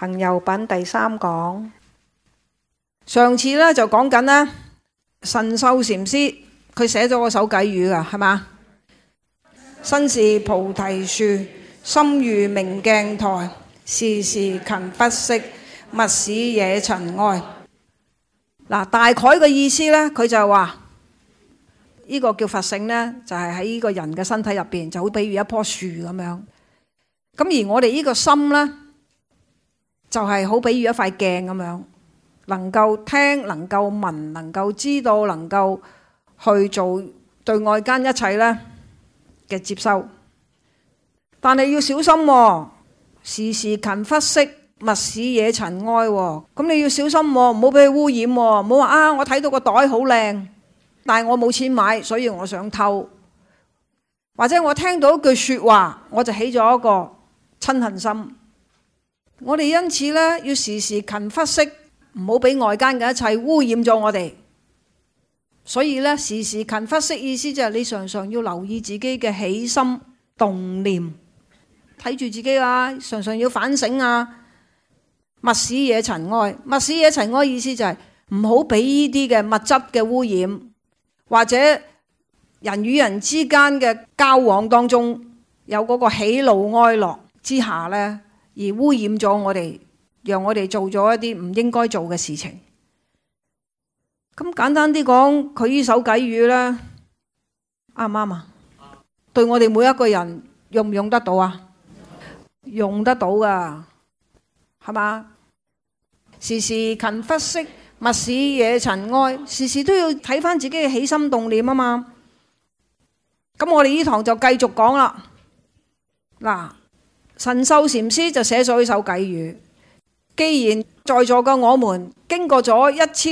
行由品第三講，上次咧就講緊啦，神秀禪師佢寫咗個手偈語噶，係嘛？身是菩提樹，心如明鏡台，時時勤拂拭，勿使惹塵埃。嗱，大概嘅意思咧，佢就話呢個叫佛性咧，就係喺呢個人嘅身體入邊，就好比如一棵樹咁樣。咁而我哋呢個心咧，就係好比如一塊鏡咁樣，能夠聽，能夠聞，能夠知道，能夠去做對外間一切咧嘅接收。但係要小心喎，時時勤拂拭，勿使惹塵埃喎。咁你要小心喎，唔好俾佢污染喎。唔好話啊，我睇到個袋好靚，但係我冇錢買，所以我想偷。或者我聽到一句説話，我就起咗一個嗔恨心。我哋因此咧，要時時勤拂拭，唔好俾外間嘅一切污染咗我哋。所以咧，時時勤拂拭意思就係你常常要留意自己嘅起心動念，睇住自己啊，常常要反省啊。勿使惹塵埃，勿使惹塵埃意思就係唔好俾呢啲嘅物質嘅污染，或者人與人之間嘅交往當中有嗰個喜怒哀樂之下咧，而污染咗我哋，讓我哋做咗一啲唔應該做嘅事情。咁簡單啲講，佢呢首偈語咧，啱唔啱啊？對我哋每一個人用唔用得到啊？用得到噶，係嘛？時時勤拂拭，勿使惹塵埃，時時都要睇翻自己嘅起心動念啊嘛。咁我哋呢堂就繼續講啦。嗱，神秀禪師就寫咗呢首偈語。既然在座嘅我們經過咗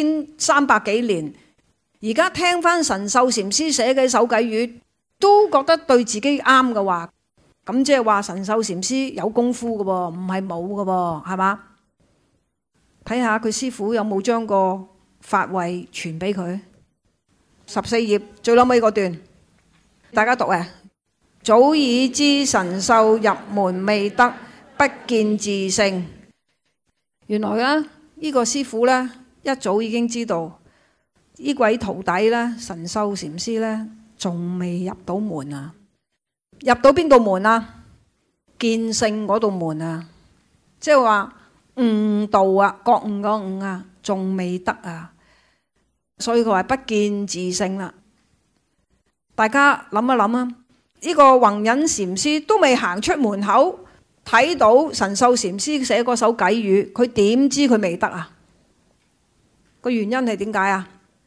1300幾年，而家聽翻神秀禪師寫嘅首偈語，都覺得對自己啱嘅話，咁即係話神秀禪師有功夫嘅喎，唔係冇嘅喎，係嘛？睇下佢師父有冇將個法位傳俾佢。14頁最後尾嗰段，大家讀啊！早已知神秀入門未得，不見自性。原來咧，呢個師父咧一早已經知道呢位徒弟咧，神秀禪師咧仲未入到門啊！入到邊度門啊？見性嗰度門啊！即係話悟道啊，覺悟個悟啊，仲未得啊！所以佢話不見自性啦。大家諗一諗啊！呢個弘忍禪師都未行出門口，睇到神秀禪師寫嗰首偈語，佢點知佢未得啊？個原因係點解啊？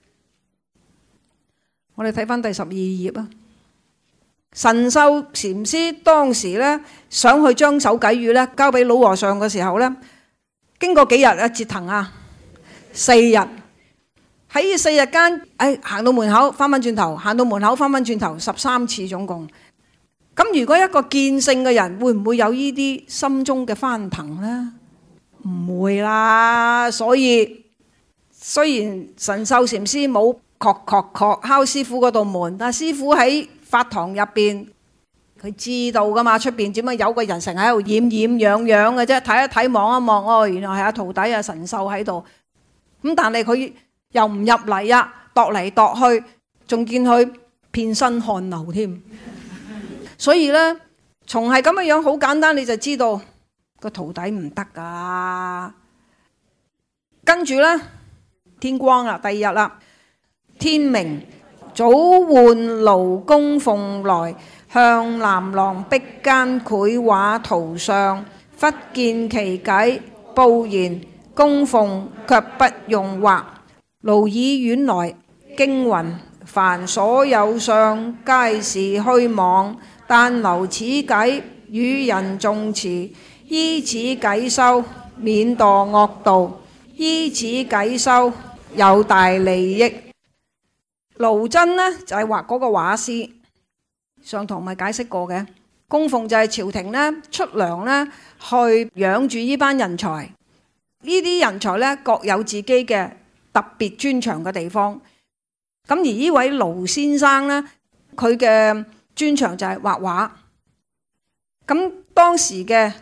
我哋睇翻第12頁啊。神秀禪師當時咧想去將首偈語咧交俾老和尚嘅時候咧，經過幾日啊？折騰啊，4日。喺呢4日間，行到門口翻返轉頭，行到門口翻返轉頭，13次總共。咁如果一個見性嘅人，會唔會有呢啲心中嘅翻騰呢？唔會啦。所以雖然神秀禪師冇敲師父嗰道門，但係師父喺法堂入邊，佢知道噶嘛，出邊點解有個人成日喺度掩樣嘅啫？睇一睇望一望，哦，原來係阿徒弟啊神秀喺度。咁但係佢又唔入嚟啊，度嚟度去，仲見佢遍身汗流添。所以呢，從係咁嘅樣，好簡單，你就知道個徒弟唔得噶。跟住呢，天光啦，第二日啦，天明，早喚盧供奉來，向南廊壁間繪畫圖像，忽見其偈，報言供奉卻不用畫。盧以遠來，驚云：凡所有相，皆是虛妄。但留此偈，與人誦持，依此偈修，免墮惡道；依此偈修，有大利益。盧真呢，就係畫嗰個畫師，上堂咪解釋過嘅。供奉就係朝廷呢出糧呢去養住呢班人才。呢啲人才呢，各有自己嘅特別專長嘅地方。咁而呢位盧先生呢，佢嘅專長就係畫畫。咁當時嘅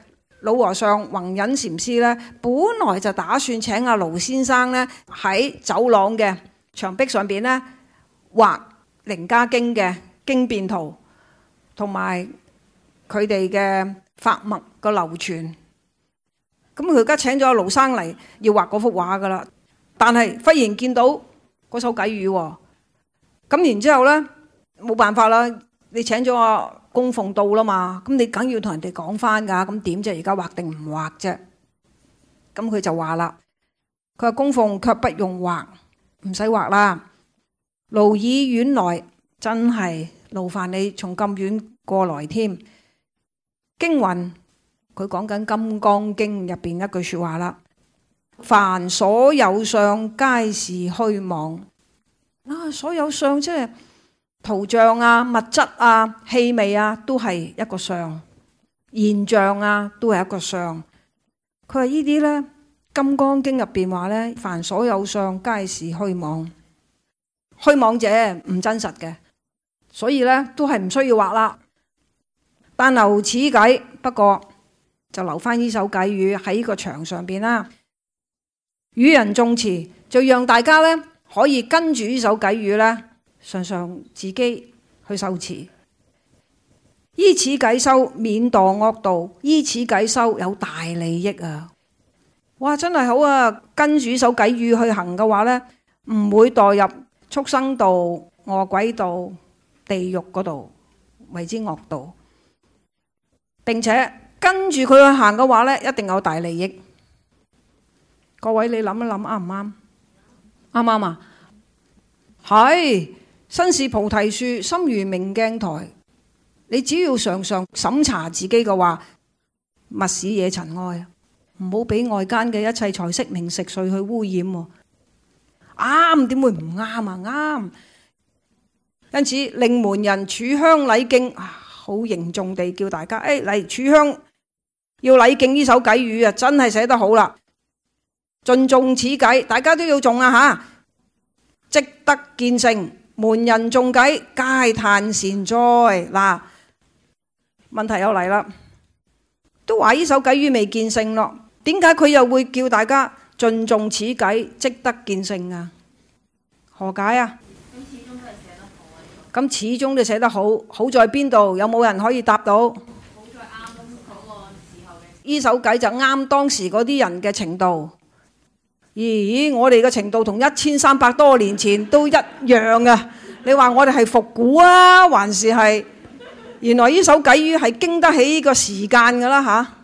老和尚弘忍禪師呢，本來就打算請阿盧先生呢喺走廊嘅牆壁上邊呢畫《楞伽經》嘅經變圖，同埋佢哋嘅法脈個流傳。咁佢而家請咗阿盧生嚟要畫嗰幅畫噶啦，但係忽然見到嗰首偈語喎，咁然之後呢，冇辦法啦，你請咗阿供奉到啦嘛，咁你梗要同人哋講翻噶，咁點啫？而家畫定唔畫啫？咁佢就話啦，佢話供奉卻不用畫，唔使畫啦。勞以遠來，真係勞煩你從咁遠過來添。經云，佢講緊《金剛經》入邊一句說話啦，凡所有相，皆是虛妄。所有相即係圖像啊、物質啊、氣味啊，都係一個相；現象啊，都係一個相。佢話呢啲呢，《金剛經》入邊話呢，凡所有相，皆是虛妄。虛妄者唔真實嘅，所以呢，都係唔需要畫啦。但留此偈，不過就留翻呢首偈語喺個牆上邊啦。與人誦持，就讓大家呢可以跟住呢首偈語呢，常常自己去受持。依此偈修，免墮惡道；依此偈修，有大利益啊！哇，真係好啊！跟住呢首偈語去行嘅話呢，唔會墮入畜生道、餓鬼道、地獄嗰度為之惡道，並且跟住佢去行嘅話呢，一定有大利益。各位你諗一諗啱唔啱？啱唔啱啊？係，身是菩提樹，心如明鏡台。你只要常常審查自己嘅話，勿使惹塵埃，唔好俾外間嘅一切財色名食睡去污染。啱，點會唔啱啊？啱。因此令門人炷香禮敬，好凝重地叫大家嚟炷香，要禮敬呢首偈語啊！真係寫得好啦，盡誦此偈，大家都要誦啊吓！即得見性，門人誦偈，皆嘆善哉。嗱，問題又嚟啦，都話呢首偈語未見性咯，點解佢又會叫大家盡誦此偈，即得見性啊？何解啊？咁始終都寫得好，好在邊度？有冇人可以答到？好在啱嗰個時候嘅。呢首偈就啱當時嗰啲人嘅程度。咦，我哋嘅程度同1300多年前都一樣啊！你話我哋係復古啊，還是係原來呢首偈語係經得起呢個時間㗎啦吓？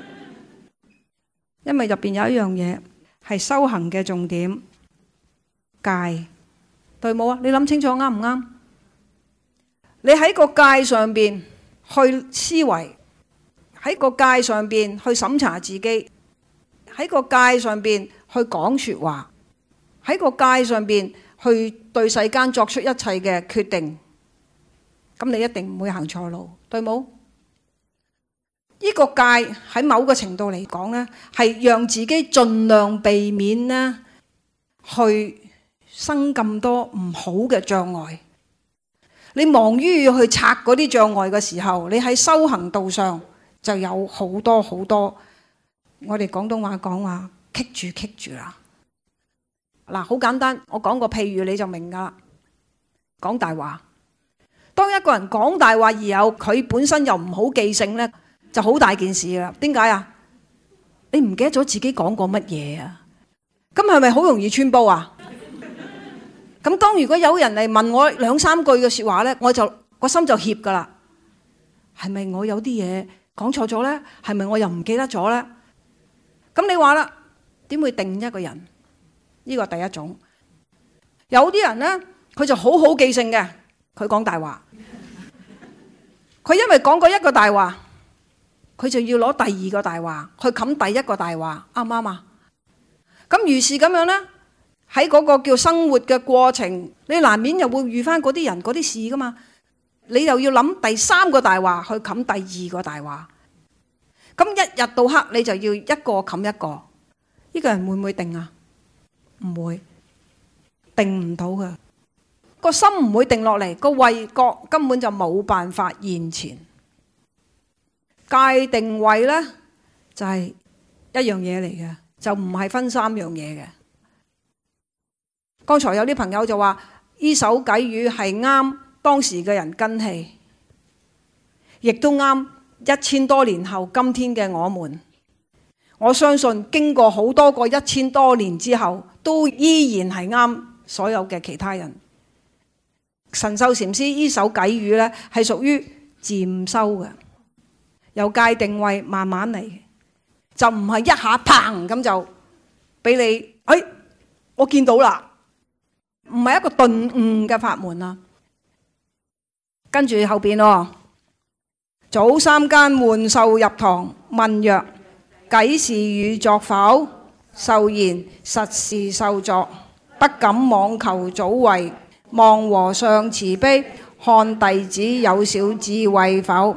因為入邊有一樣嘢係修行嘅重點，戒，對冇啊？你諗清楚啱唔啱？你喺個戒上邊去思維，喺個戒上邊去審查自己，喺個戒上邊去講說話，喺個戒上邊去對世間作出一切嘅決定，咁你一定唔會行錯路，對冇？呢個戒喺某個程度嚟講呢，係讓自己盡量避免呢去生咁多唔好嘅障礙。你忙於要去拆嗰啲障礙嘅時候，你喺修行道上就有好多好多，我哋廣東話講話棘住啦。嗱，好簡單，我講個譬喻你就明噶啦。講大話，當一個人講大話而有佢本身又唔好記性呢，就好大件事啦。點解啊？你唔記得咗自己講過乜嘢啊？咁係咪好容易穿煲啊？咁當如果有人嚟問我2、3句嘅說話呢，我就個心就怯噶啦。係咪我有啲嘢講錯咗呢？係咪我又唔記得咗呢？咁你話啦，點會定一個人？呢個第一種。有啲人呢，佢就好好記性嘅，佢講大話。佢因為講過一個大話，佢就要攞第二個大話去冚第一個大話，啱唔啱啊？咁如是咁樣呢，喺嗰個叫生活嘅過程，你難免又會遇翻嗰啲人嗰啲事噶嘛，你又要諗第3個大話去冚第2個大話，咁一日到黑你就要一個冚一個，呢個人會唔會定啊？唔會，定唔到嘅，個心唔會定落嚟，個慧覺根本就冇辦法現前。戒定慧呢， 就係一樣嘢嚟嘅，就唔係分三樣嘢嘅。剛才有啲朋友就話呢首偈語係啱當時嘅人根器，亦都啱1000多年後今天嘅我們。我相信經過好多個1000多年之後，都依然係啱所有嘅其他人。神秀禪師呢首偈語呢，係屬於漸修嘅，由界定位慢慢嚟，就唔係一下砰咁就俾你，我見到啦，唔係一個頓悟嘅法門啊。跟住後邊喎，早三更喚秀入堂，問曰：偈是汝作否？秀言：實是秀作，不敢妄求祖位。望和尚慈悲，看弟子有少智慧否？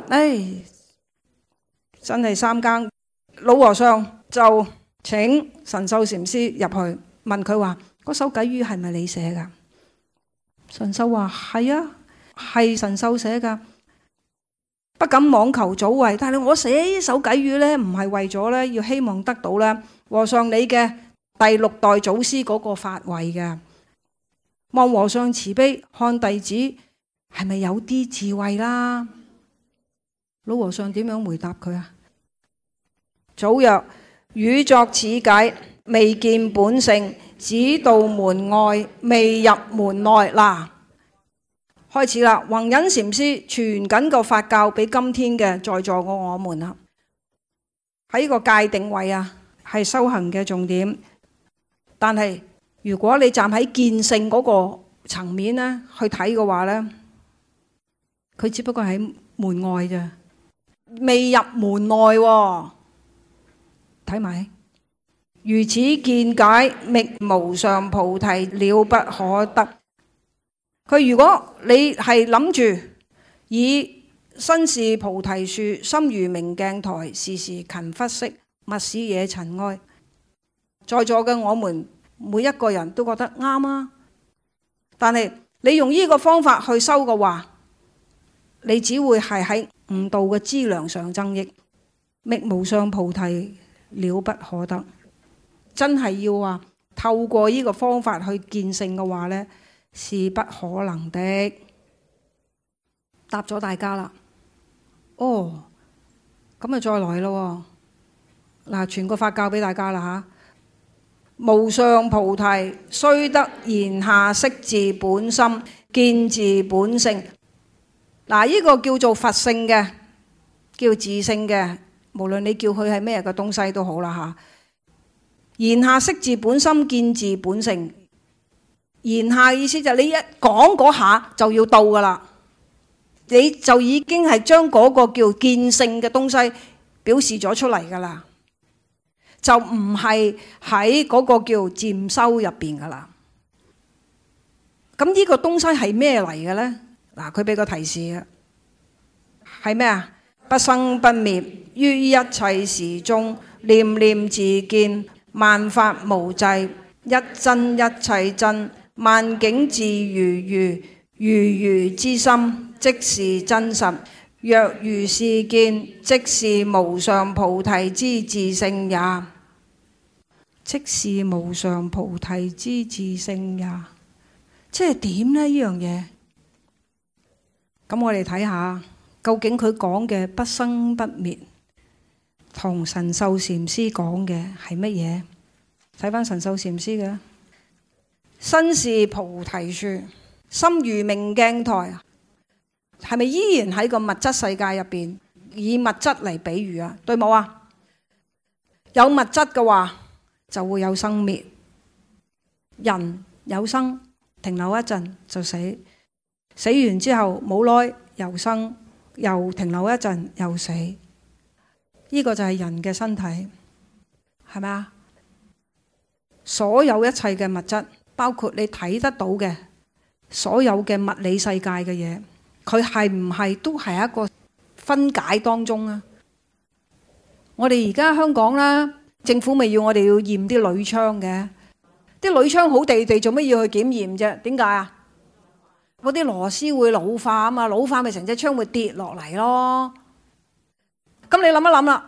真係三更，老和尚就請神秀禪師入去問佢話：嗰首偈語係咪你寫噶？神秀話：係啊，係神秀寫噶。不敢妄求祖位，但係我寫呢首偈語呢，唔係為咗呢要希望得到呢和尚你嘅第6代祖師嗰個法位嘅。望和尚慈悲，看弟子係咪有啲智慧啦？老和尚點樣回答佢啊？祖曰：汝作此偈，未見本性，只到門外，未入門內。嗱，開始啦！弘忍禪師傳緊個法教俾今天嘅在座嘅我們啦。喺個界定位啊，係修行嘅重點，但係如果你站喺見性嗰個層面咧去睇嘅話咧，佢只不過喺門外啫，未入門內喎。睇埋，如此見解，覓無上菩提，了不可得。佢如果你係諗住以身是菩提樹，心如明鏡台，時時勤拂拭，勿使惹塵埃。在座嘅我們每一個人都覺得啱啊，但係你用呢個方法去修嘅話，你只會係喺悟道嘅資糧上增益。覓無上菩提，了不可得。真係要話透過呢個方法去見性嘅話呢，是不可能的。答咗大家啦。哦，咁啊再來咯。嗱，傳個法教俾大家啦吓。無上菩提，須得言下識自本心，見自本性。嗱，呢個叫做佛性嘅，叫自性嘅，無論你叫佢係咩嘅東西都好啦吓。言下識自本心，見自本性。言下意思就係你一講嗰下就要到噶啦，你就已經係將嗰個叫見性嘅東西表示咗出嚟噶啦。就唔係喺嗰個叫漸修入邊噶啦。咁呢個東西係咩嚟嘅呢？嗱，佢俾個提示啊，係咩啊？不生不滅，於一切時中，念念自見，萬法無際，一真一切真，萬境自如如，如如之心，即是真實。若如是見，即是無上菩提之自性也。即是無上菩提之自性也。即係點呢？呢樣嘢，咁我哋睇下，究竟佢講嘅不生不滅，同神秀禪師講嘅係乜嘢？睇翻神秀禪師嘅，身是菩提樹，心如明鏡台。係咪依然喺個物質世界入邊以物質嚟比喻啊？對冇啊？有物質嘅話就會有生滅，人有生停留一陣就死，死完之後冇耐又生，又停留一陣又死。呢個就係人嘅身體，係咪啊？所有一切嘅物質，包括你睇得到嘅所有嘅物理世界嘅嘢，佢係唔係都係一個分解當中啊？我哋而家香港啦，政府咪要我哋要驗啲鋁窗嘅，啲鋁窗好地地做乜要去檢驗啫？點解啊？嗰啲螺絲會老化啊嘛，老化咪成隻窗會跌落嚟咯。咁你諗一諗啦，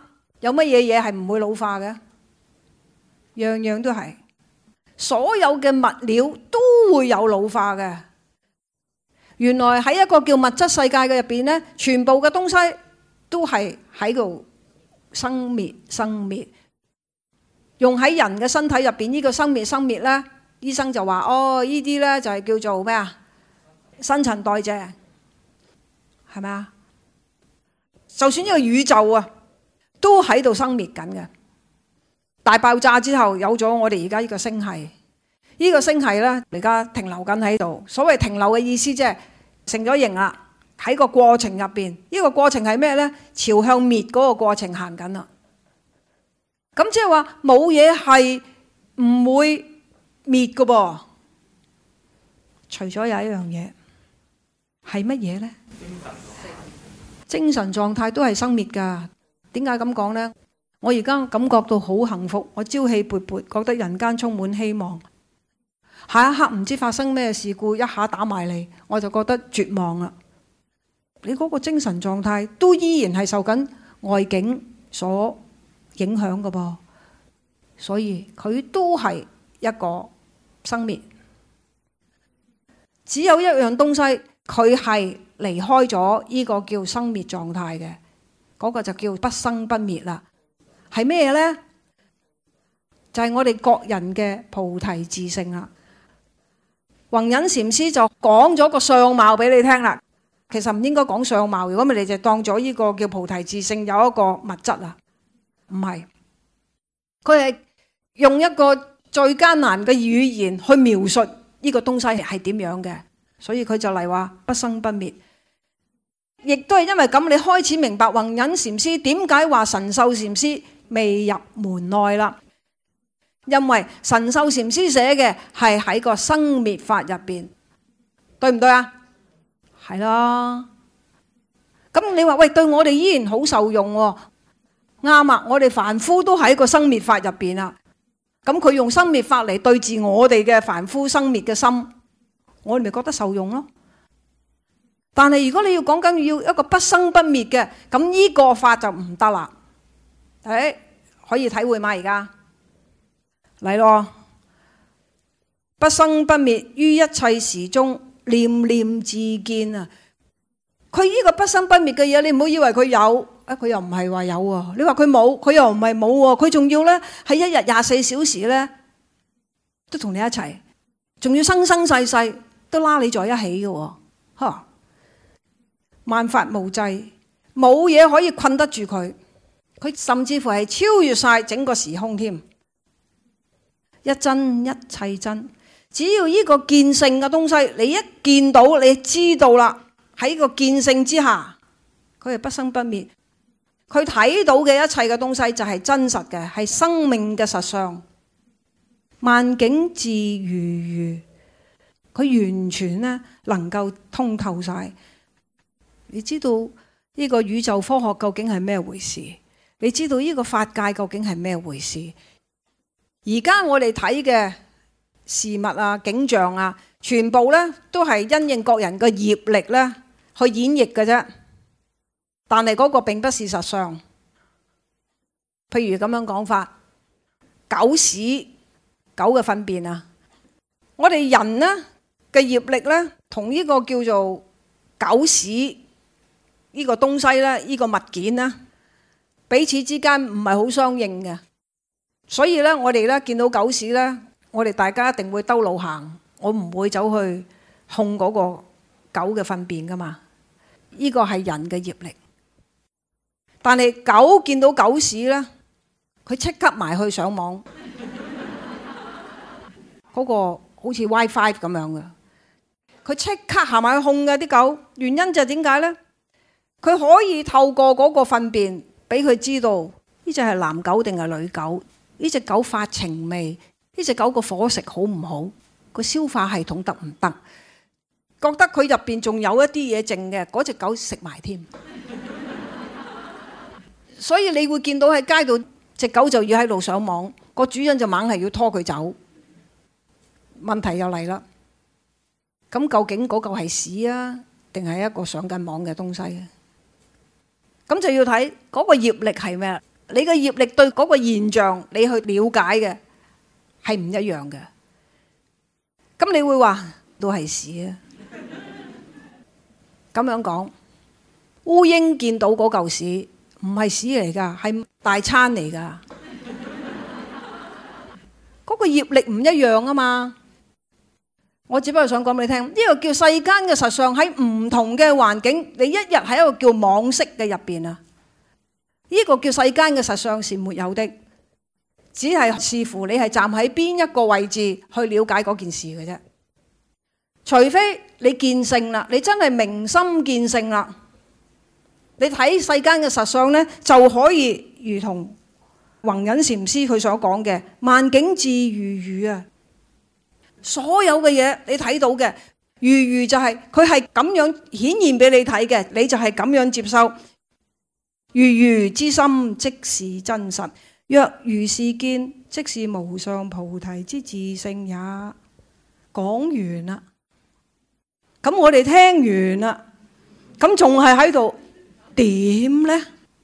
有乜嘢嘢係唔會老化嘅？樣樣都係，所有嘅物料都會有老化嘅。原來喺一個叫物質世界嘅入邊呢，全部嘅東西都係喺度生滅生滅。用喺人嘅身體入邊呢個生滅生滅呢，醫生就話哦，呢啲呢就係叫做咩啊？新陳代謝，係咪啊？就算呢個宇宙啊，都喺度生滅緊嘅。大爆炸之後有咗我哋而家呢個星系，呢個星系呢而家停留緊喺度。所謂停留嘅意思即係成咗形啦，喺個過程入邊，呢個過程係咩呢？朝向滅嗰個過程行緊啦。咁即係話冇嘢係唔會滅㗎噃，除咗有一樣嘢係乜嘢呢？精神狀態都係生滅㗎。點解咁講呢？我而家感覺到好幸福，我朝氣勃勃，覺得人間充滿希望。下一刻唔知發生咩事故，一下打埋嚟，我就覺得絕望啦。你嗰個精神狀態都依然係受緊外境所影響㗎噃，所以佢都係一個生滅。只有一樣東西佢係離開咗呢個叫生滅狀態嘅，嗰個就叫不生不滅啦。係咩呢？就係我哋各人嘅菩提自性啦。弘忍禪師就講咗個相貌俾你聽啦。其實唔應該講相貌，如果咪你就當咗呢個叫菩提自性有一個物質啊，唔係。佢係用一個最艱難嘅語言去描述呢個東西係點樣嘅，所以佢就嚟話不生不滅。亦都係因為咁，你開始明白弘忍禪師點解話神秀禪師未入門內啦。因為神秀禪師寫嘅係喺個生滅法入邊，對唔對啊？係啦。咁你話喂，對我哋依然好受用喎。啱啊，我哋凡夫都喺個生滅法入邊啦。咁佢用生滅法嚟對治我哋嘅凡夫生滅嘅心，我哋咪覺得受用咯。但係如果你要講緊要一個不生不滅嘅，咁呢個法就唔得啦。可以體會嗎？而家嚟咯，不生不滅於一切時中，念念自見啊！佢呢個不生不滅嘅嘢，你唔好以為佢有，佢又唔係話有喎。你話佢冇，佢又唔係冇喎。佢仲要呢，喺一日24小時呢，都同你一齊，仲要生生世世都拉你在一起嘅喎。嚇！萬法無際，冇嘢可以困得住佢。佢甚至乎係超越晒整個時空添。一真一切真，只要呢個見性嘅東西，你一見到，你知道啦，喺個見性之下，佢係不生不滅。佢睇到嘅一切嘅東西就係真實嘅，係生命嘅實相。萬境自如如，佢完全呢能夠通透晒。你知道呢個宇宙科學究竟係咩回事？你知道呢個法界究竟係咩回事？而家我哋睇嘅事物啊、景象啊，全部呢都係因應各人嘅業力呢去演繹嘅啫。但係嗰個並不是實相。譬如咁樣講法，狗屎、狗嘅糞便啊，我哋人呢嘅業力呢，同呢個叫做狗屎呢個東西呢，呢個物件呢，彼此之間唔係好相應嘅。所以呢，我哋呢見到狗屎呢，我哋大家一定會兜路行，我唔會走去控嗰個狗嘅糞便噶嘛。呢個係人嘅業力。但係狗見到狗屎呢，佢即刻埋去上網，嗰個好似 WiFi 咁樣嘅，佢即刻行埋去控嘅啲狗。原因就係點解呢？佢可以透過嗰個糞便俾佢知道呢隻係男狗定係女狗。呢隻狗發情未？呢隻狗個伙食好唔好？個消化系統得唔得？覺得佢入邊仲有一啲嘢剩嘅，嗰隻狗食埋添。所以你會見到喺街度，隻狗就要喺度上網，個主人就猛係要拖佢走。問題又嚟啦，咁究竟嗰嚿係屎啊，定係一個上緊網嘅東西啊？咁就要睇嗰個業力係咩？ 你嘅業力對嗰個現象你去了解嘅係唔一樣嘅。咁你會話都係屎啊！咁樣講，烏蠅見到嗰嚿屎唔係屎嚟㗎，係大餐嚟㗎。嗰個業力唔一樣啊嘛。我只不過想講俾你聽，呢個叫世間嘅實相，喺唔同嘅環境，你一日喺一個叫妄識嘅入邊啊。呢個叫世間嘅實相是沒有的，只係視乎你係站喺邊一個位置去了解嗰件事嘅啫。除非你見性啦，你真係明心見性啦，你睇世間嘅實相呢，就可以如同弘忍禪師佢所講嘅萬境自如如啊。所有嘅嘢你睇到嘅如如就係佢係咁樣顯現俾你睇嘅，你就係咁樣接收。如如之心即是真實，若如是見，即是無上菩提之自性也。講完啦，咁我哋聽完啦，咁仲係喺度點呢？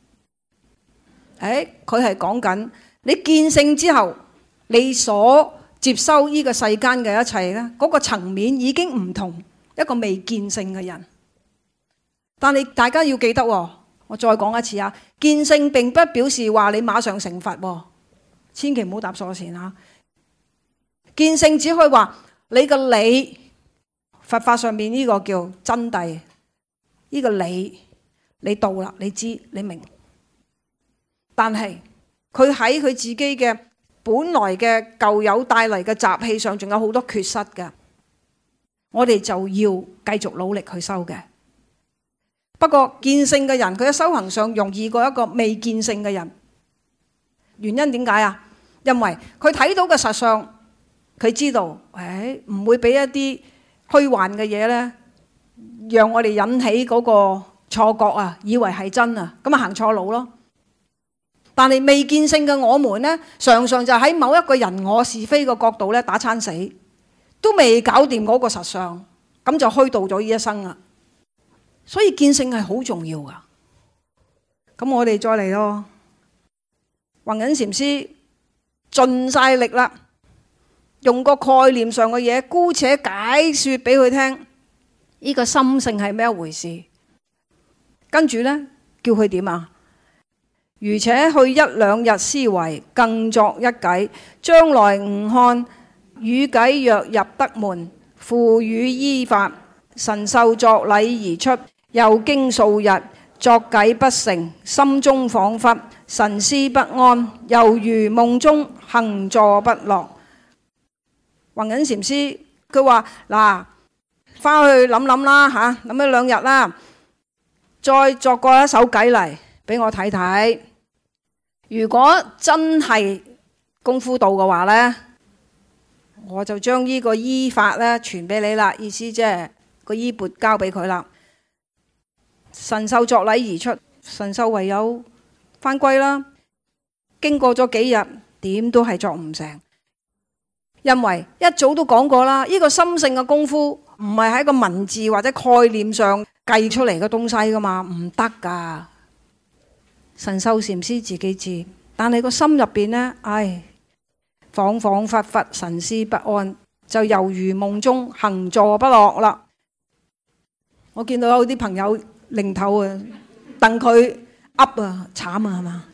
佢係講緊你見性之後，你所接收呢個世間嘅一切呢，嗰個層面已經唔同一個未見性嘅人。但係大家要記得喎，我再講一次啊，見性並不表示話你馬上成佛喎，千祈唔好搭錯線啊！見性只可以話你個理，佛法上面呢個叫真諦，呢個理你到啦，你知你明。但係佢喺佢自己嘅本來嘅舊有帶嚟嘅習氣上，仲有好多缺失嘅，我哋就要繼續努力去修嘅。不過見性嘅人，佢喺修行上容易過一個未見性嘅人。原因點解啊？因為佢睇到嘅實相，佢知道，唔會俾一啲虛幻嘅嘢呢，讓我哋引起嗰個錯覺啊，以為係真啊，咁啊行錯路咯。但係未見性嘅我們呢，常常就喺某一個人我是非嘅角度呢打餐死，都未搞掂嗰個實相，咁就虛度咗呢一生啦。所以見性係好重要噶。咁我哋再嚟咯，弘忍禪師盡晒力啦，用個概念上嘅嘢，姑且解說俾佢聽，呢個心性係咩一回事。跟住呢，叫佢點啊？如且去一兩日思維，更作一計，將來吾看語偈若入得門，付與依法，神秀作禮而出。又經數日，作偈不成，心中恍惚，神思不安，猶如夢中，行坐不落。弘忍禪師佢話嗱，翻去諗諗啦吓，諗一兩日啦，再作過一首偈嚟俾我睇睇。如果真係功夫到嘅話呢，我就將呢個衣法呢傳俾你啦，意思即係個衣缽交俾佢啦。神秀作禮而出，神秀唯有翻歸啦。經過咗幾日，點都係作唔成，因為一早都講過啦，呢個心性嘅功夫唔係喺個文字或者概念上計出嚟嘅東西噶嘛，唔得噶。神秀禪師自己知，但係個心入邊呢，恍恍惚惚，神思不安，就猶如夢中，行坐不落啦。我見到有啲朋友擰頭啊，戥佢噏啊，慘啊，係嘛？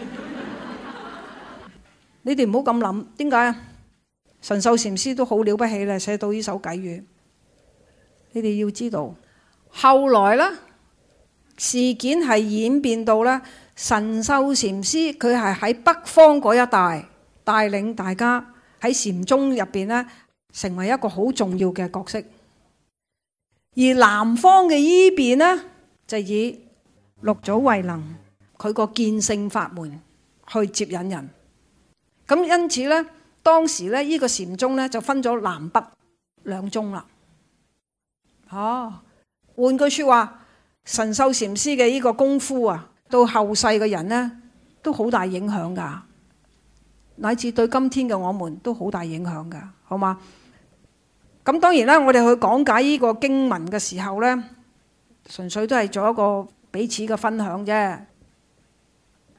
你哋唔好咁諗，點解啊？神秀禪師都好了不起咧，寫到呢首偈語。你哋要知道，後來呢，事件係演變到呢，神秀禪師佢係喺北方嗰一帶帶領大家喺禪宗入邊呢，成為一個好重要嘅角色。而南方嘅依邊呢，就以六祖慧能佢個見性法門去接引人。咁因此呢，當時呢，呢個禪宗呢，就分咗南北兩宗啦。換句說話，神秀禪師嘅呢個功夫啊，到後世嘅人呢，都好大影響噶，乃至對今天嘅我們都好大影響噶，好嘛？咁當然啦，我哋去講解呢個經文嘅時候呢，純粹都係做一個彼此嘅分享啫。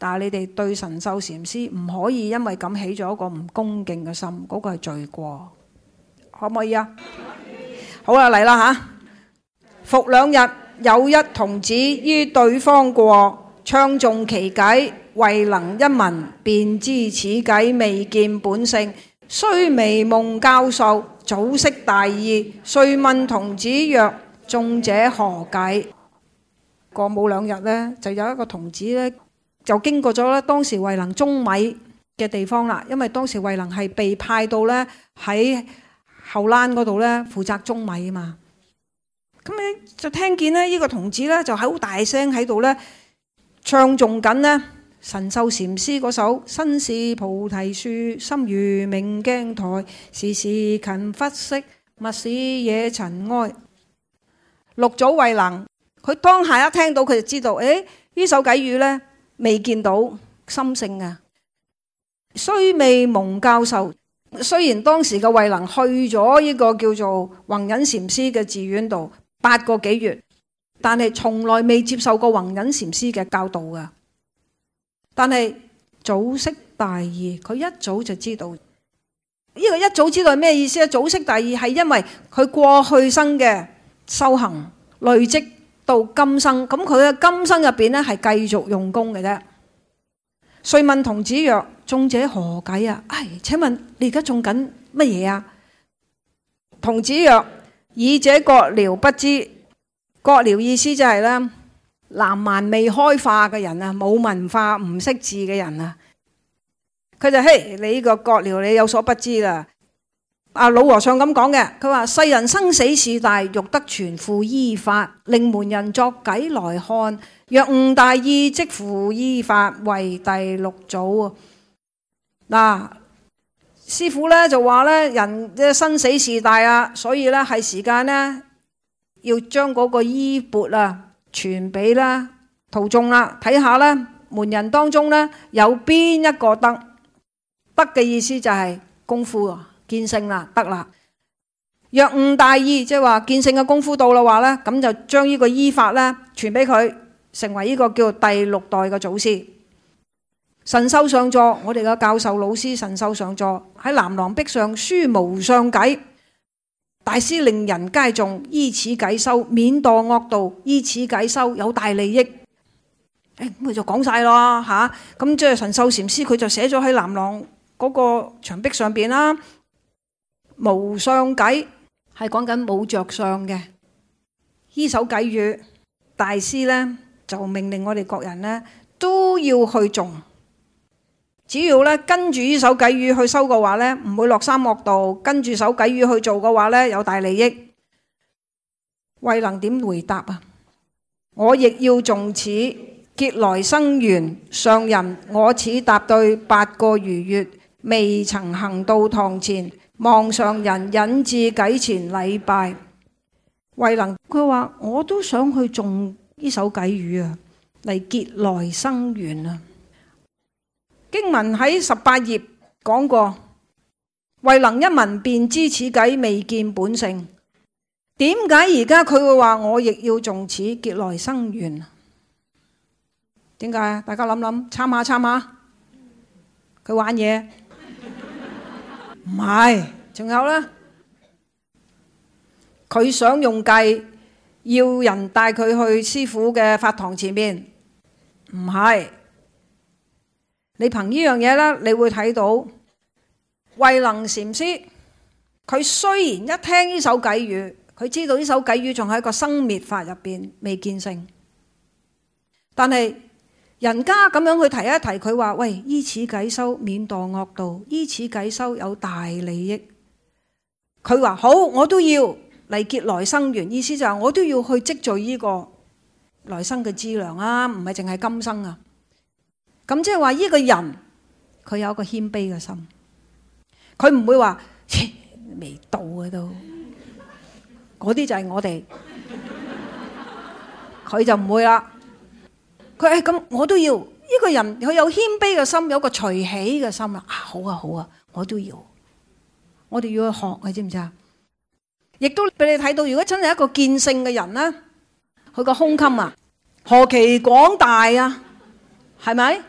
但係你哋對神秀禪師唔可以因為咁起咗一個唔恭敬嘅心，嗰個係罪過，可唔可以啊？好啦，嚟啦嚇！復兩日，有一童子於對方過，唱誦其偈，慧能一聞，便知此偈未見本性，須彌夢教授，早悉大意，遂問童子曰：眾者何偈？過冇兩日呢，就有一個童子呢，就經過咗咧當時慧能舂米嘅地方啦。因為當時慧能係被派到呢喺後欄嗰度呢負責舂米啊嘛。咁你就聽見呢個童子呢，就好大聲喺度呢唱誦緊呢神秀禪師嗰首身是菩提樹，心如明鏡台，時時勤拂拭，勿使惹塵埃。六祖慧能佢當下一聽到，佢就知道，呢首偈語呢未見到心性啊。須彌夢教授，雖然當時嘅慧能去咗呢個叫做弘忍禪師嘅寺院度8個幾月，但係從來未接受過弘忍禪師嘅教導噶。但係早悉大意，佢一早就知道。呢個一早知道係咩意思啊？早悉大意係因為佢過去生嘅修行累積到今生，咁佢嘅今生入邊呢係繼續用功嘅啫。遂問童子曰：眾者何偈啊？請問你而家誦緊乜嘢啊？童子曰：爾者覺寮不知。覺寮意思就係咧南蠻未開化嘅人啊，冇文化唔識字嘅人啊，佢就嘿，你呢個覺寮你有所不知啦。老和尚咁講嘅，佢話世人生死事大，欲得全付依法，令門人作偈來看。若悟大意，即付依法，為第六祖。嗱，師父咧就話咧，人嘅生死事大啊，所以咧係時間呢，要將嗰個衣缽啊傳俾啦徒眾啦，睇下咧門人當中咧有邊一個得嘅意思就係功夫啊。見性啦，得啦。若悟大意，即係話見性嘅功夫到啦話呢，咁就將呢個依法呢傳俾佢，成為呢個叫第6代嘅祖師。神秀上座，我哋嘅教授老師神秀上座喺南廊壁上書無上偈，大師令人皆誦，依此偈修，免墮惡道；依此偈修，有大利益。咁佢就講晒咯吓，咁即係神秀禪師佢就寫咗喺南廊嗰個牆壁上邊啦。無相偈係講緊冇着相嘅呢首偈語，大師呢就命令我哋各人呢都要去誦，只要呢跟住呢首偈語去修嘅話呢，唔會落三惡道；跟住首偈語去做嘅話呢，有大利益。慧能點回答啊？我亦要誦此，結來生緣。上人我此答對8個餘月，未曾行到堂前，望上人引至偈前禮拜。慧能佢話我都想去誦呢首偈語啊，嚟結來生緣啊。經文喺18頁講過，慧能一聞便知此偈未見本性。點解而家佢會話我亦要誦此結來生緣？點解啊？大家諗諗，參下佢玩嘢。唔係，仲有呢，佢想用計要人帶佢去師父嘅法堂前面。唔係，你憑呢樣嘢呢，你會睇到慧能禪師佢雖然一聽呢首偈語，佢知道呢首偈語仲喺一個生滅法入邊未見性，但係人家咁樣去提一提佢話，喂，依此偈修，免墮惡道；依此偈修，有大利益。佢話好，我都要嚟結來生緣，意思就係我都要去積聚呢個來生嘅資糧啊，唔係淨係今生啊。咁即係話呢個人佢有一個謙卑嘅心，佢唔會話未到啊都，嗰啲就係我哋，佢就唔會啦。佢咁我都要，呢個人佢有謙卑嘅心，有個隨喜嘅心啦。好啊好啊，我都要，我哋要去學，你知唔知啊？亦都俾你睇到，如果真係一個見性嘅人呢，佢個胸襟啊何其廣大啊，係咪？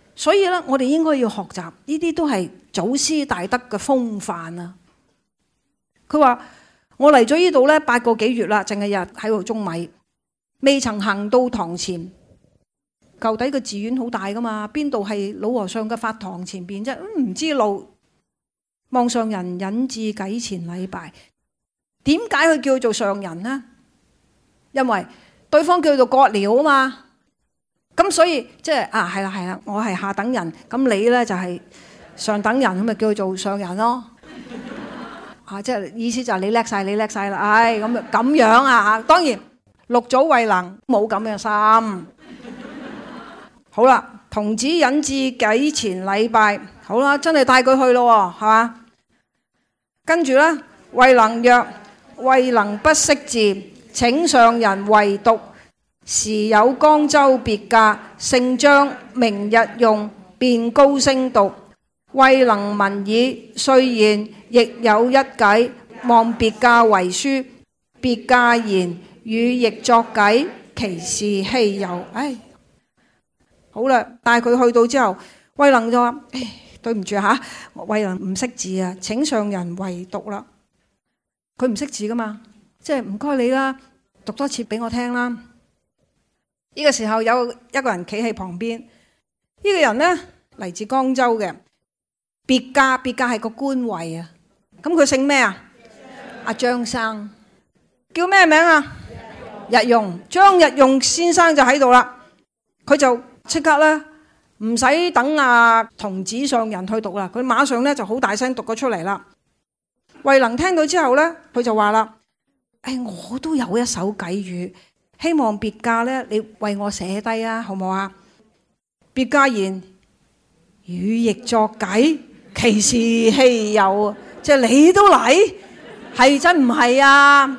所以咧，我哋應該要學習呢啲都係祖師大德嘅風範啊。佢話我嚟咗呢度咧8個幾月啦，淨係日喺度舂米，未曾行到堂前。舊底個寺院好大噶嘛，邊度係老和尚嘅法堂前邊啫？唔知路。望上人引至偈前禮拜。點解佢叫做上人呢？因為對方叫做獦獠啊嘛。咁所以即係係啦，我係下等人，咁你咧就係上等人，咁咪叫做上人咯。即係意思就係你叻晒啦，咁樣啊。當然六祖慧能冇咁嘅心。好啦，童子引至偈前禮拜，好啦，真係帶佢去咯，係嘛？跟住咧，慧能曰：慧能不識字，請上人為讀。時有江州別駕，姓張，名日用，便高聲讀。慧能聞已，遂言：亦有一偈，望別駕為書。別駕言：汝亦作偈，其事稀有。好啦，帶佢去到之後，慧能就話：對唔住吓，慧能唔識字啊，請上人為讀啦。佢唔識字噶嘛，即係唔該你啦，讀多次俾我聽啦。呢個時候有一個人企喺旁邊，呢個人呢嚟自江州嘅，別駕係個官位啊。咁佢姓咩啊？阿張生，叫咩名啊？日用，張日用先生就喺度啦。佢就即刻咧，唔使等童子上人去讀啦，佢馬上咧就好大聲讀咗出嚟啦。慧能聽到之後咧，佢就話啦：我都有一首偈語，希望別駕咧，你為我寫低啊，好唔好啊？別駕言：汝亦作偈，其事稀有。即係你都嚟，係真唔係啊？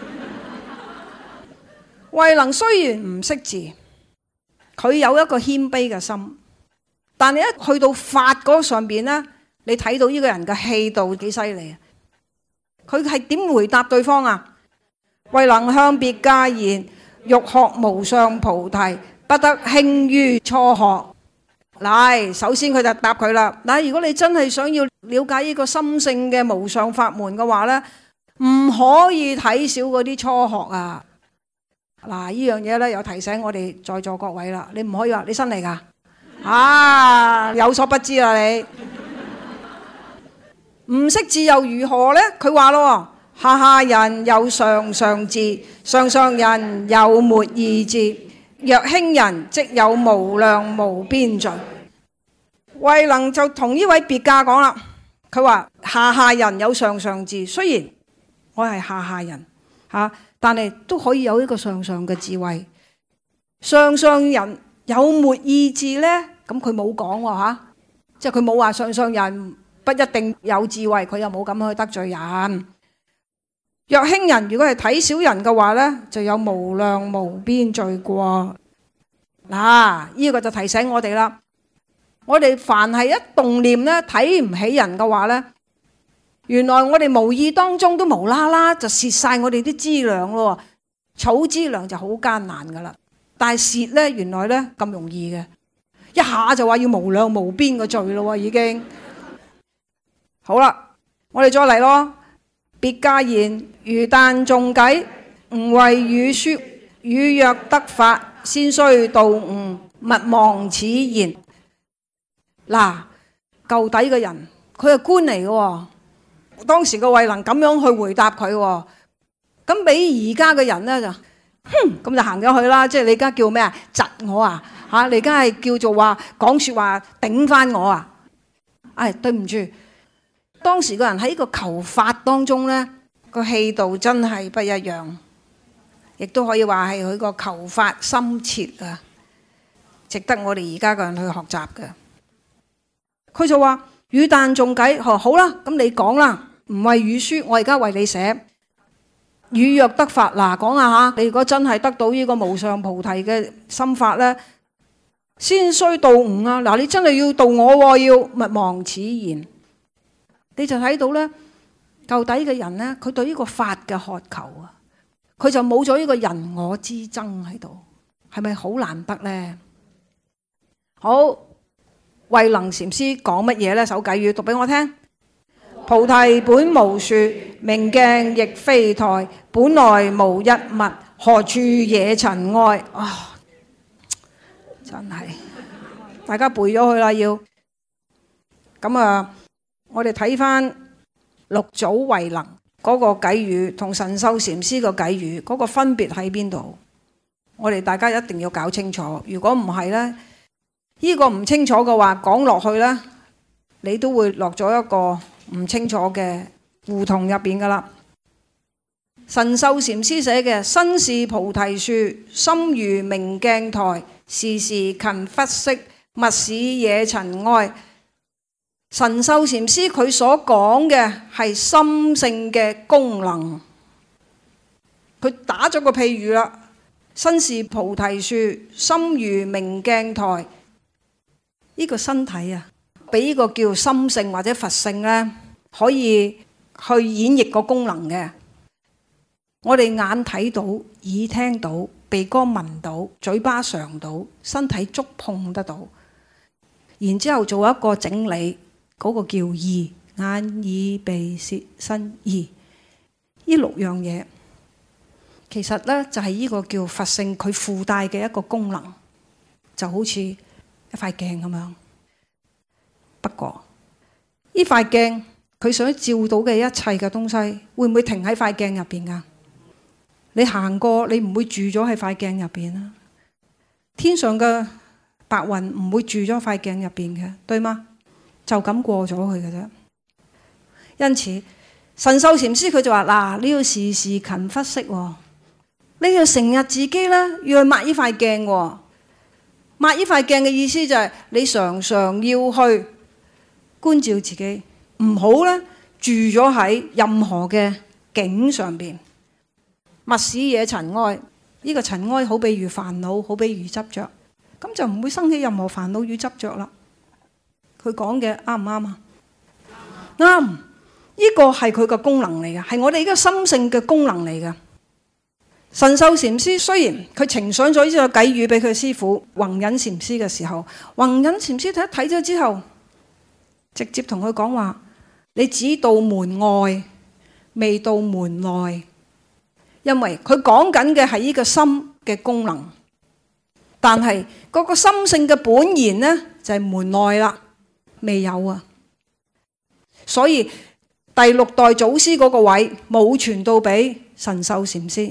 慧能雖然唔識字，佢有一個謙卑嘅心，但係一去到法嗰上邊呢，你睇到呢個人嘅氣度幾犀利啊！佢係點回答對方啊？慧能向別駕言：欲學無上菩提，不得輕於初學。嗱，首先佢就答佢啦。嗱，如果你真係想要了解呢個深性嘅無上法門嘅話呢，唔可以睇小嗰啲初學啊！嗱，呢樣嘢咧又提醒我哋在座各位啦，你唔可以話你新嚟噶，有所不知啦你。唔識字又如何呢？佢話咯，下人有上上字，上上人有沒二字。若輕人，即有無量無邊罪。慧能就同呢位別駕講啦，佢話下人有上上字，雖然我係下人但係都可以有一個上上嘅智慧。上上人有沒二字呢？咁佢冇講喎，即係佢冇話上上人不一定有智慧，佢又冇咁去得罪人。若輕人，如果係睇小人嘅話呢，就有無量無邊罪過。嗱，呢個就提醒我哋啦。我哋凡係一動念呢，睇唔起人嘅話呢，原來我哋無意當中都無啦啦就蝕晒我哋啲資糧咯。儲資糧就好艱難噶啦，但係蝕呢，原來呢咁容易嘅，一下就話要無量無邊嘅罪咯，已經。好啦，我哋再嚟咯。別駕言：如但誦偈，吾為汝說。汝若得法，先須度吾，勿忘此言。嗱，舊底嘅人，佢係官嚟嘅，當時個慧能咁樣去回答佢，咁俾而家嘅人呢，就，咁就行咗去啦。即係你而家叫咩啊？窒我啊？你而家係叫做話講說話頂翻我啊？對唔住。當時個人喺個求法當中呢，個氣度真係不一樣，亦都可以話係佢個求法深切啊，值得我哋而家個人去學習嘅。佢就話：汝但誦偈，好啦，咁你講啦，唔為汝書，我而家為你寫。汝若得法，嗱，講下吓，你如果真係得到呢個無上菩提嘅心法呢，先須度吾啊！嗱，你真係要度我，要勿忘此言。你就睇到呢，舊底嘅人呢，佢對呢個法嘅渴求啊，佢就冇咗呢個人我之爭喺度，係咪好難得呢？好， 慧能禪師講乜嘢呢？首偈語讀俾我聽。菩提本無樹，明鏡亦非台，本來無一物，何處惹塵埃？真係大家背咗佢啦，要咁啊！我哋睇翻六祖慧能嗰個偈語同神秀禪師個偈語嗰個分別喺邊度？我哋大家一定要搞清楚。如果唔係呢，呢個唔清楚嘅話，講落去呢，你都會落咗一個唔清楚嘅胡同入邊噶啦。神秀禪師寫嘅身是菩提樹，心如明鏡台，時時勤拂拭，勿使惹塵埃。神秀禪師佢所講嘅係心性嘅功能，佢打咗個譬喻啦。身是菩提樹，心如明鏡台。呢個身體啊，俾呢個叫心性或者佛性呢，可以去演繹個功能嘅。我哋眼睇到，耳聽到，鼻哥聞到，嘴巴嘗到，身體觸碰得到，然之後做一個整理，嗰個叫意，眼耳鼻舌身意。呢六樣嘢其實呢，就係呢個叫佛性佢附帶嘅一個功能，就好似一塊鏡咁樣。不過呢塊鏡佢想照到嘅一切嘅東西，會唔會停喺塊鏡入邊噶？你行過，你唔會住咗喺塊鏡入邊啦。天上嘅白雲唔會住咗塊鏡入邊嘅，對嗎？就咁過咗去嘅啫。因此神秀禪師佢就話：嗱，你要時時勤拂拭，你要成日自己咧要去抹呢塊鏡。抹呢塊鏡嘅意思就係你常常要去觀照自己，唔好咧住咗喺任何嘅境上邊。勿使惹塵埃，呢個塵埃好比如煩惱，好比如執着，咁就唔會生起任何煩惱與執着啦。佢講嘅啱唔啱啊？啱，呢個係佢嘅功能嚟嘅，係我哋呢個心性嘅功能嚟嘅。神秀禪師雖然佢呈上咗呢個偈語俾佢師父弘忍禪師嘅時候，弘忍禪師睇咗之後，直接同佢講話：你只到門外，未到門內。因為佢講緊嘅係呢個心嘅功能，但係嗰個心性嘅本然呢，就係門內啦，未有啊。所以第六代祖師嗰個位冇傳到俾神秀禪師。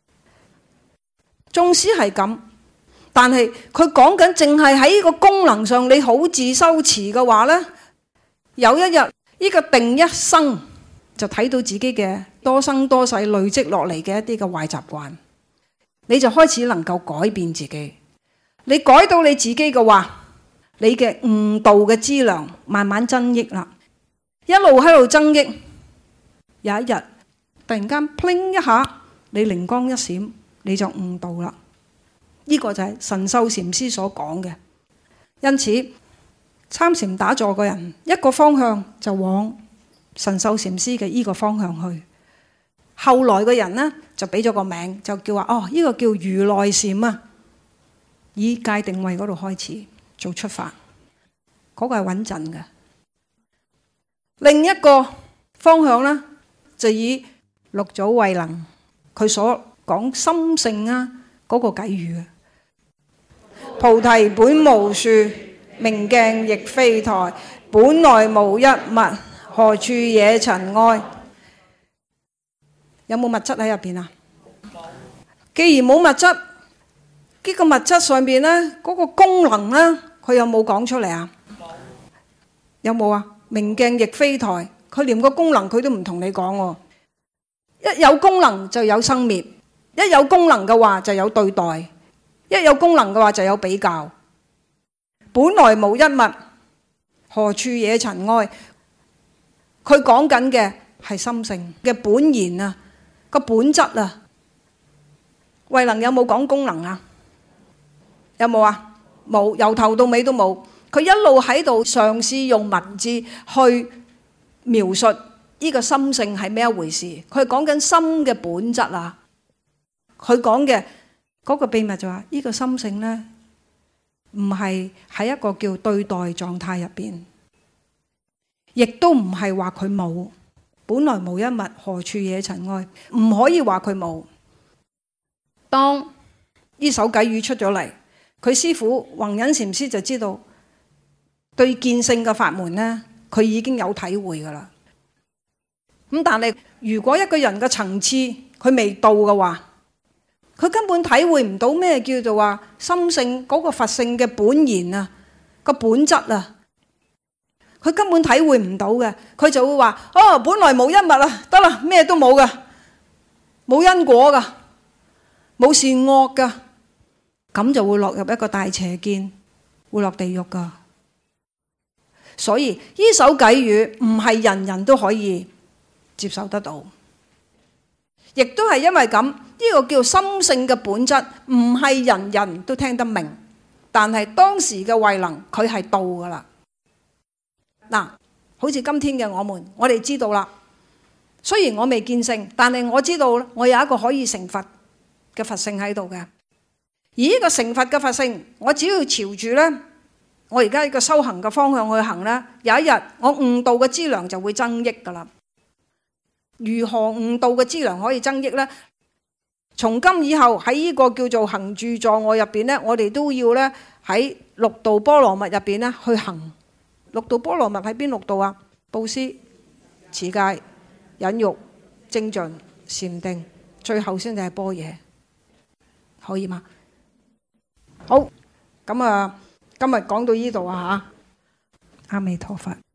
縱使係咁，但係佢講緊淨係喺呢個功能上，你好自修持嘅話呢，有一日呢個定一生就睇到自己嘅多生多世累積落嚟嘅一啲嘅壞習慣，你就開始能夠改變自己。你改到你自己嘅話，你嘅悟道嘅資糧慢慢增益啦，一路喺度增益。有一日突然間砰一下，你靈光一閃，你就悟道啦。呢個就係神秀禪師所講嘅。因此參禪打坐嘅人，一個方向就往神秀禪師嘅呢個方向去。後來嘅人呢，就俾咗個名，就叫話呢個叫如來禪啊，以界定位嗰度開始做出發，嗰個係穩陣嘅。另一個方向呢，就以六祖慧能佢所講心性啊嗰個偈語啊，菩提本無樹，明鏡亦非台，本來無一物，何處惹塵埃？有冇物質喺入邊啊？既然冇物質，呢個物質上邊呢，嗰個功能呢，佢有冇講出嚟啊？有冇啊？明鏡亦非台，佢連個功能佢都唔同你講喎。一有功能就有生滅，一有功能嘅話就有對待，一有功能嘅話就有比較。本來無一物，何處惹塵埃？佢講緊嘅係心性嘅本然啊，個本質啊。慧能有冇講功能啊？有冇啊？冇，由頭到尾都冇。佢一路喺度嘗試用文字去描述呢個心性係咩一回事。佢講緊心嘅本質啊。佢講嘅嗰個秘密就話呢個心性呢， 唔係喺一個叫對待狀態入邊，亦都唔係話佢冇。本來無一物，何處惹塵埃？唔可以話佢冇。當呢首偈語出咗嚟，佢師父弘忍禪師就知道對見性嘅法門呢，佢已經有體會噶啦。咁但係如果一個人嘅層次佢未到嘅話，佢根本體會唔到咩叫做話心性嗰個佛性嘅本然啊，個本質啊，佢根本體會唔到嘅，佢就會話哦，本來無一物啊，得啦，咩都冇噶，冇因果噶，冇善惡噶，咁就會落入一個大邪見，會落地獄噶。所以呢首偈語唔係人人都可以接受得到，亦都係因為咁，呢個叫心性嘅本質，唔係人人都聽得明，但係當時嘅慧能佢係到噶啦。嗱，好似今天嘅我哋知道啦，雖然我未見性，但係我知道我有一個可以成佛嘅佛性喺度嘅。而呢個成佛嘅佛性，我只要朝住呢，我而家呢個修行嘅方向去行呢，有一日我悟道嘅資糧就會增益噶啦。如何悟道嘅資糧可以增益呢？從今以後喺呢個叫做行住坐臥入邊呢，我哋都要呢喺六度波羅蜜入邊呢去行。六度波羅蜜喺邊六度啊？布施、持戒、忍辱、精進、禪定，最後先至係般若，可以嗎？好，咁啊，今日講到呢度啊吓，阿彌陀佛。